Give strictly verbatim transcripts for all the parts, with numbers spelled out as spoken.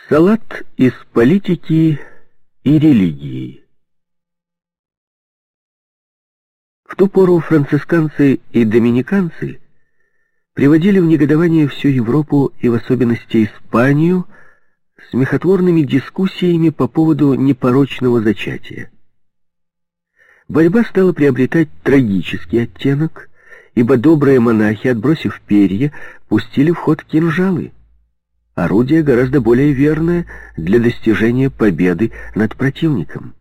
Салат из политики и религии. В ту пору францисканцы и доминиканцы приводили в негодование всю Европу и в особенности Испанию смехотворными дискуссиями по поводу непорочного зачатия. Борьба стала приобретать трагический оттенок, ибо добрые монахи, отбросив перья, пустили в ход кинжалы. Орудие гораздо более верное для достижения победы над противником.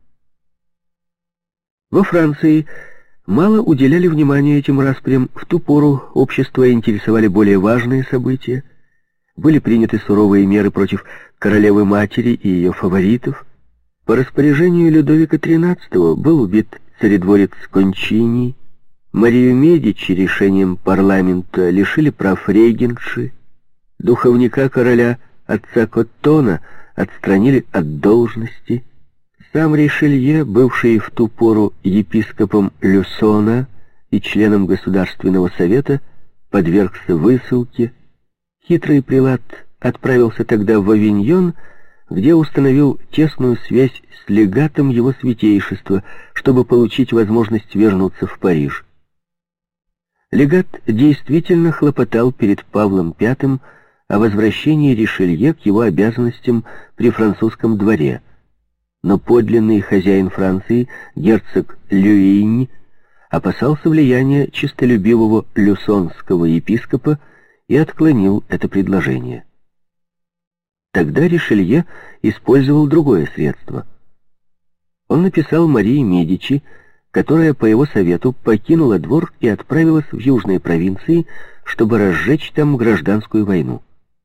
Во Франции мало уделяли внимания этим распрям. В ту пору общество интересовали более важные события. Были приняты суровые меры против королевы-матери и ее фаворитов. По распоряжению Людовика тринадцатого был убит царедворец Кончини. Марию Медичи решением парламента лишили прав регентши. Духовника короля, отца Коттона, отстранили от должности. Сам Ришелье, бывший в ту пору епископом Люсона и членом Государственного совета, подвергся высылке. Хитрый прелат отправился тогда в Авиньон, где установил тесную связь с легатом его святейшества, чтобы получить возможность вернуться в Париж. Легат действительно хлопотал перед Павлом Пятым о возвращении Ришелье к его обязанностям при французском дворе. Но подлинный хозяин Франции, герцог Люинь, опасался влияния честолюбивого люсонского епископа и отклонил это предложение. Тогда Ришелье использовал другое средство. Он написал Марии Медичи, которая по его совету покинула двор и отправилась в южные провинции, чтобы разжечь там гражданскую войну.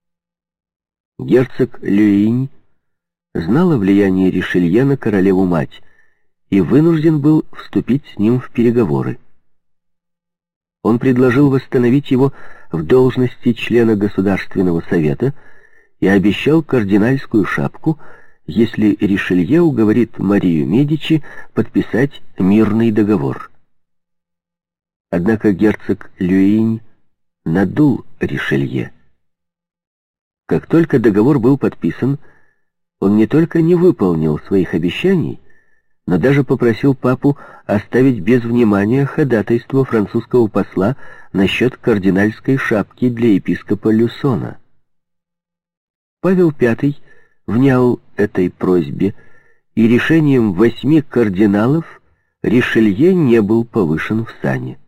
Герцог Люинь знал о влиянии Ришелье на королеву-мать и вынужден был вступить с ним в переговоры. Он предложил восстановить его в должности члена Государственного совета и обещал кардинальскую шапку, если Ришелье уговорит Марию Медичи подписать мирный договор. Однако герцог Люинь надул Ришелье. Как только договор был подписан, он не только не выполнил своих обещаний, но даже попросил папу оставить без внимания ходатайство французского посла насчет кардинальской шапки для епископа Люсона. Павел Пятый внял этой просьбе, и решением восьми кардиналов Ришелье не был повышен в сане.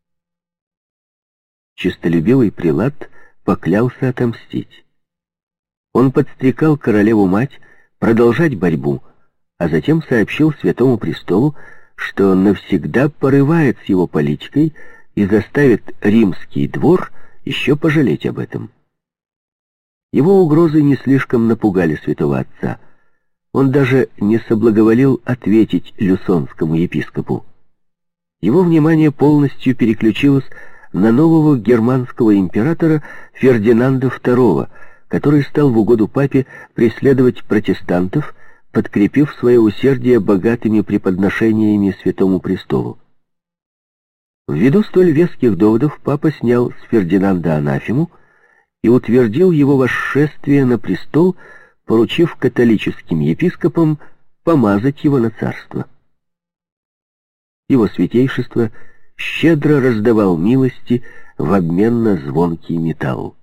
Честолюбивый прелат поклялся отомстить. Он подстрекал королеву-мать продолжать борьбу, а затем сообщил Святому Престолу, что навсегда порывает с его политикой и заставит римский двор еще пожалеть об этом. Его угрозы не слишком напугали святого отца. Он даже не соблаговолил ответить люсонскому епископу. Его внимание полностью переключилось на нового германского императора Фердинанда второго, который стал в угоду папе преследовать протестантов, подкрепив свое усердие богатыми преподношениями Святому Престолу. Ввиду столь веских доводов папа снял с Фердинанда анафему и утвердил его восшествие на престол, поручив католическим епископам помазать его на царство. Его святейшество щедро раздавал милости в обмен на звонкий металл.